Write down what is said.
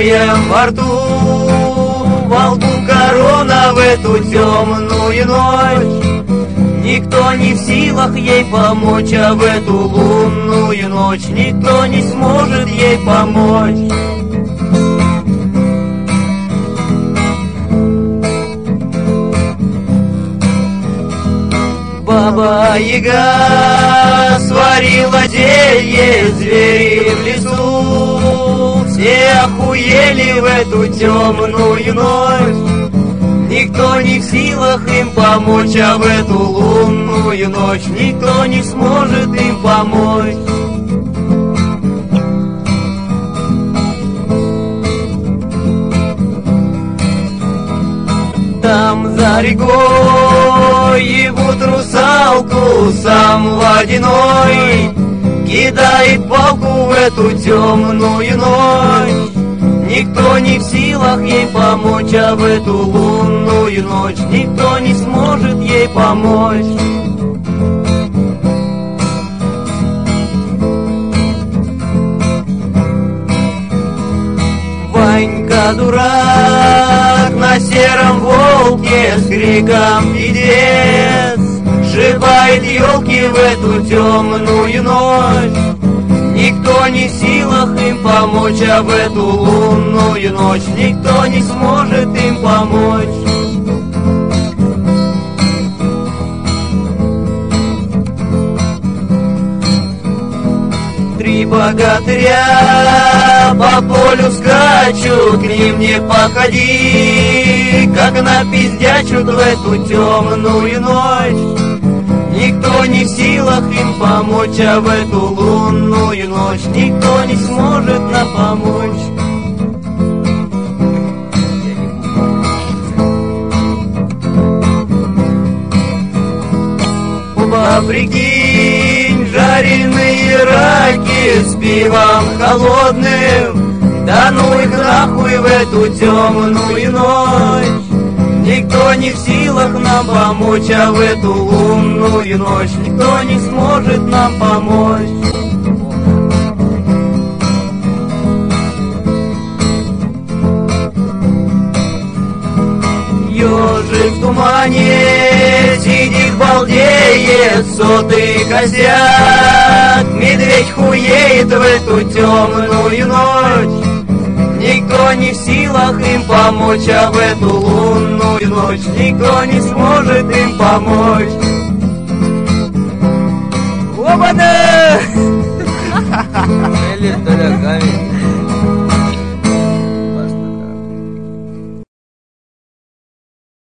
чувствуем во рту, во лбу корона в эту темную ночь. Никто не в силах ей помочь, а в эту лунную ночь никто не сможет ей помочь. Баба-яга сварила зелье, звери в лесу все охуели в эту темную ночь. Никто не в силах им помочь, а в эту лунную ночь никто не сможет им помочь. Там за рекой ебут русалку, сам водяной кидает палку в эту темную ночь. Никто не в силах ей помочь, а в эту лунную ночь никто не сможет ей помочь. Ванька дурак на сером волке с криком «Пиздец!» сшибает елки в эту темную ночь. Никто не в силах им помочь, а в эту лунную ночь никто не сможет им помочь. Три богатыря по полю скачут, к ним не подходи, как напиздячут в эту темную ночь. Никто не в силах им помочь, а в эту лунную ночь никто не сможет нам помочь. Оба, прикинь, жареные раки с пивом холодным, да ну их нахуй в эту темную ночь. Никто не в силах нам помочь, а в эту лунную ночь никто не сможет нам помочь. Ёжик в тумане сидит, балдеет, сотый косяк, медведь хуеет в эту темную ночь. Никто не в силах им помочь, а в эту лунную ночь никто не сможет им помочь. Опа-на! Или, Толя, камень.